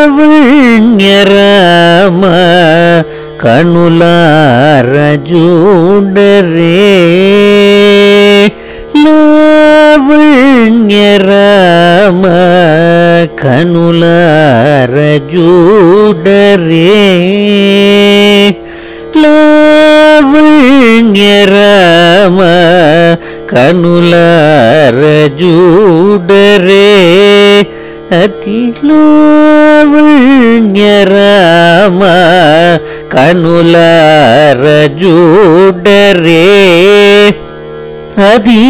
రామ కనులార చూడరే లావణ్య రామ కనులార చూడరే లావణ్య రామ కనులార చూడరే అతి లావణ్య రామ కనులార చూడరే అతి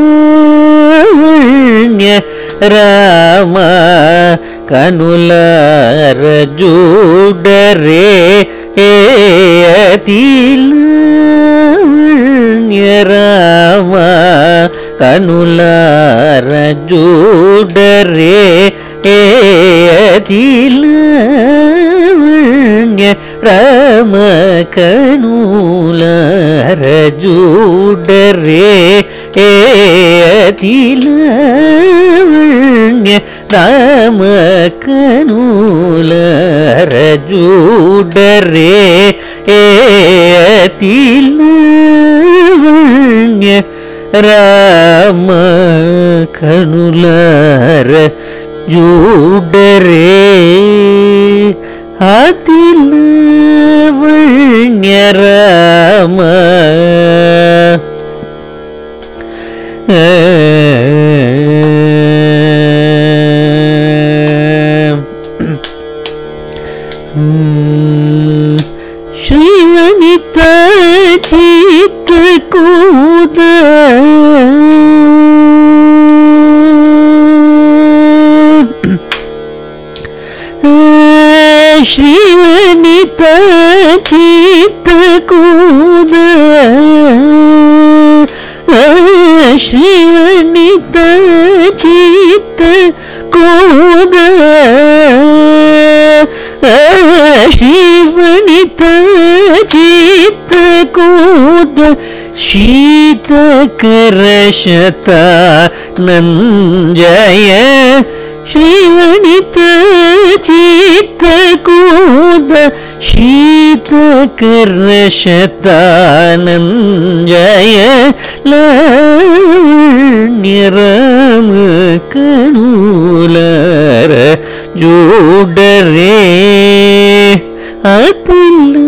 లావణ్య రామ కనులార చూడరే అతి లావణ్య రామ కనులార చూడరే అతి లావణ్య రామ కనులార చూడరే అతి లావణ్య రామ కనులార చూడరే అతి లావణ్య రామ కనులార చూడరే అతి లావణ్య రామ శ్రీవనిత చిత్తకూద శ్రీవనిత చిత్తకూద శ్రీవనిత చిత్తకూద శ్రీవనిత చిత్తకూద శీతకరశతానంజయ శ్రీవనిత చిత్తకూద శీతకరశతానంజయ లావణ్య రామ కనులార చూడరే అతి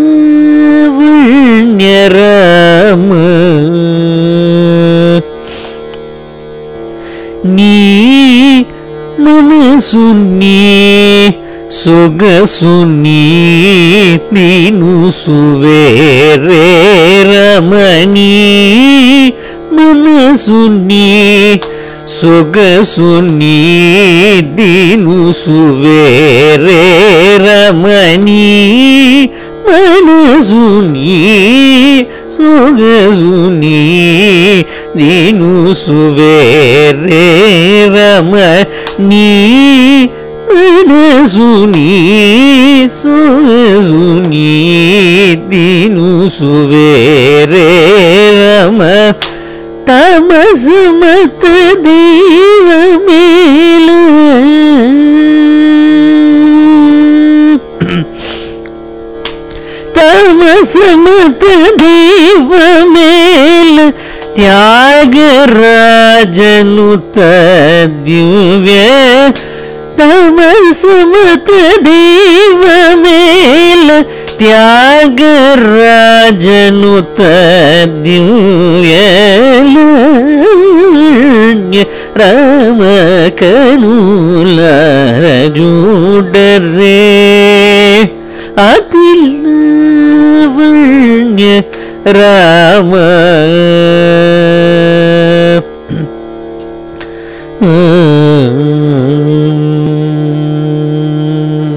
లావణ్య రామ నీ మనసుని సొగసుని నీను సువేరే రమణి మనసుని సొగసుని దీను సువేరే రమణి మనసుని సొగసుని దీను సువేరే రమణి మనసుని సొగసుని దీను సువేరే రమ తమస్మత దేవమేల తమస్మత దేవమేల త్యాగరాజనుత దివ్య తమస్మత దేవమేల త్యాగరాజనుత దివ్య రామ కనులార చూడరే అతి లావణ్య రామ